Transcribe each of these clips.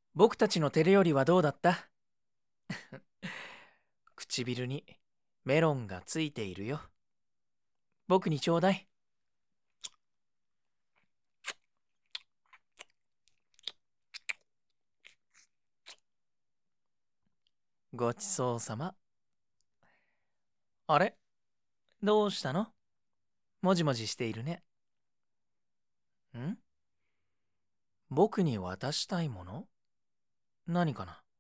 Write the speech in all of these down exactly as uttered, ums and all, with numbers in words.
僕たちの手料理はどうだった？唇にメロンがついているよ。僕にちょうだい。ごちそうさま。あれ、どうしたの？もじもじしているね。ん？僕に渡したいもの？何かな？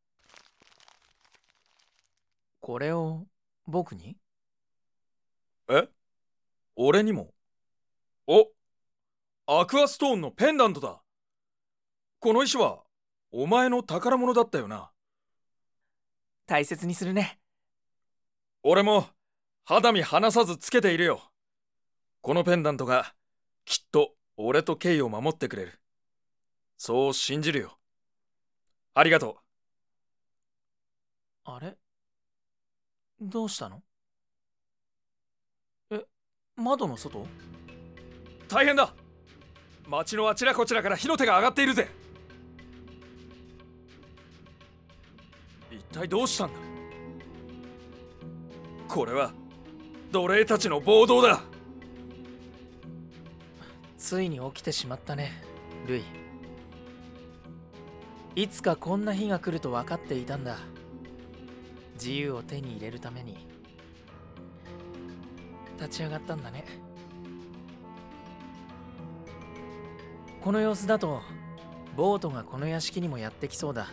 これを僕に？ え、俺にも？お、アクアストーンのペンダントだ。この石はお前の宝物だったよな。 大切にするね。 俺も肌身離さずつけているよ。このペンダントがきっと俺とケイを守ってくれる。そう信じるよ。ありがとあれ、どうしたの？え、窓の外？ う。大変だ。町のあちらこちらから火の手が上がっているぜ。一体どうしたんだ？これは奴隷たちの暴動だ。 ついに起きてしまったね、ルイ。いつかこんな日が来ると分かっていたんだ。自由を手に入れるために立ち上がったんだね。この様子だとボートがこの屋敷にもやってきそうだ。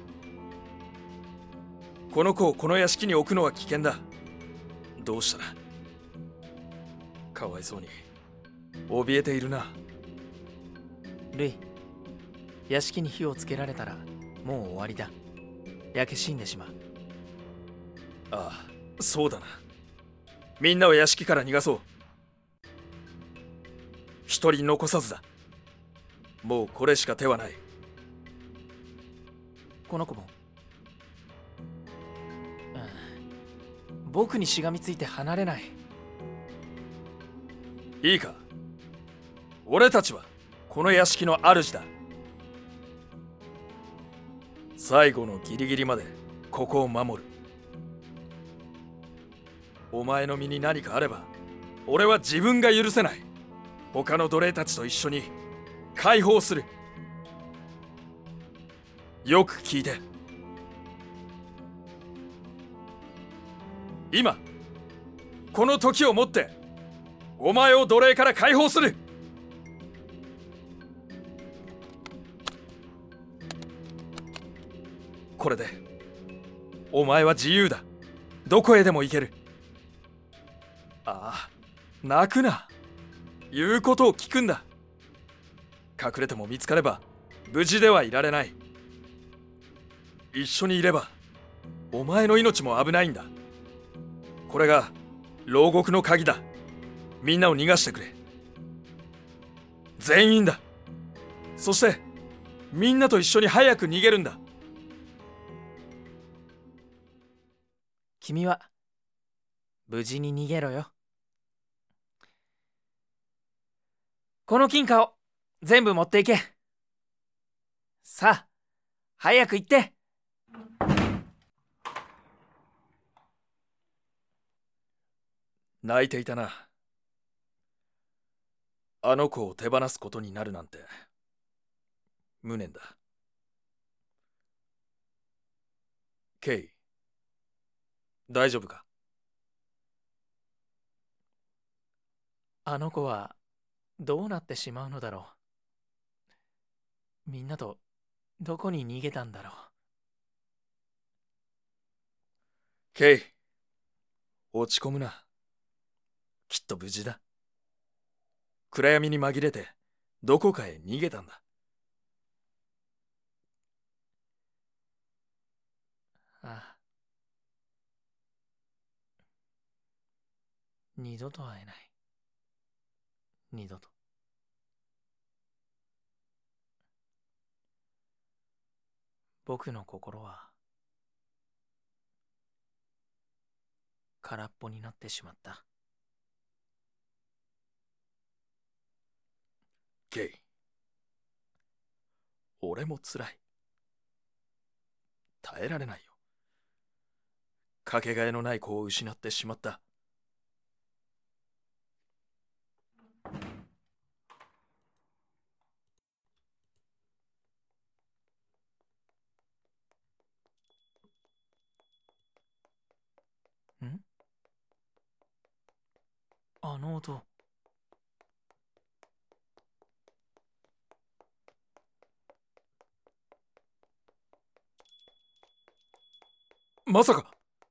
この子をこの屋敷に置くのは危険だ。どうしたら？かわいそうに怯えているな。 ルイ、屋敷に火をつけられたらもう終わりだ。焼け死んでしまう。 ああ、そうだな。みんなを屋敷から逃がそう。一人残さずだ。もうこれしか手はない。 この子も、うん、僕にしがみついて離れない。 いいか、俺たちはこの屋敷の主だ。最後のギリギリまでここを守る。お前の身に何かあれば俺は自分が許せない。他の奴隷たちと一緒に解放する。よく聞いて。今この時をもってお前を奴隷から解放する。これでお前は自由だ。どこへでも行ける。ああ、泣くな。言うことを聞くんだ。隠れても見つかれば無事ではいられない。一緒にいればお前の命も危ないんだ。これが牢獄の鍵だ。みんなを逃がしてくれ。全員だ。そしてみんなと一緒に早く逃げるんだ。 君は無事に逃げろよ。この金貨を全部持っていけ。さあ、早く行って。 泣いていたな。あの子を手放すことになるなんて無念だ。ケイ、大丈夫か？ あの子はどうなってしまうのだろう。みんなとどこに逃げたんだろう。 ケイ、落ち込むな。きっと無事だ。暗闇に紛れてどこかへ逃げたんだ。 ああ、二度と会えない。二度と。僕の心は空っぽになってしまった。 ケイ、俺も辛い。 耐えられないよ。かけがえのない子を失ってしまった。 ん？あの音。 まさか。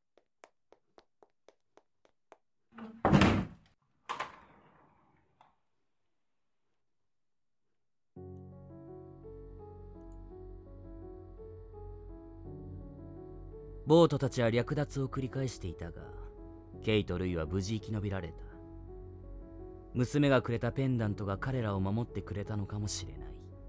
ボートたちは略奪を繰り返していたが、ケイとルイは無事生き延びられた。娘がくれたペンダントが彼らを守ってくれたのかもしれない。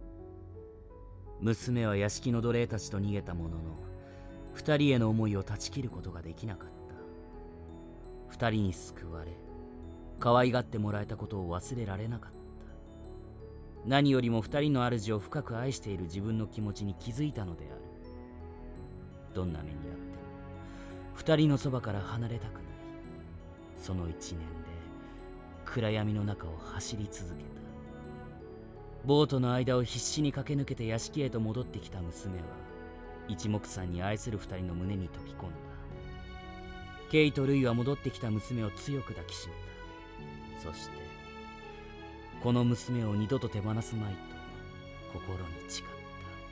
娘は屋敷の奴隷たちと逃げたものの、二人への思いを断ち切ることができなかった。二人に救われ、可愛がってもらえたことを忘れられなかった。何よりも二人の主を深く愛している自分の気持ちに気づいたのである。どんな目にあっても二人のそばから離れたくない。その一年で暗闇の中を走り続けた。ボートの間を必死に駆け抜けて屋敷へと戻ってきた娘は一目散に愛する二人の胸に飛び込んだ。ケイとルイは戻ってきた娘を強く抱きしめた。そしてこの娘を二度と手放すまいと心に誓った。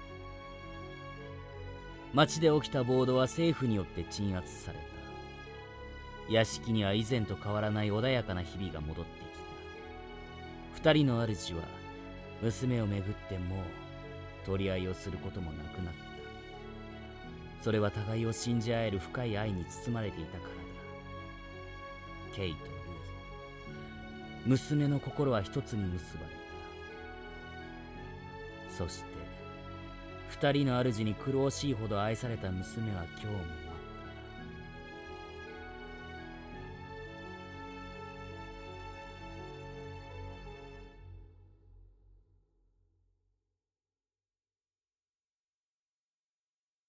町で起きた暴動は政府によって鎮圧された。屋敷には以前と変わらない穏やかな日々が戻ってきた。二人の主は娘をめぐってもう取り合いをすることもなくなった。それは互いを信じ合える深い愛に包まれていたからだ。ケイとルイ、娘の心は一つに結ばれた。そして二人の主に苦労しいほど愛された娘は今日も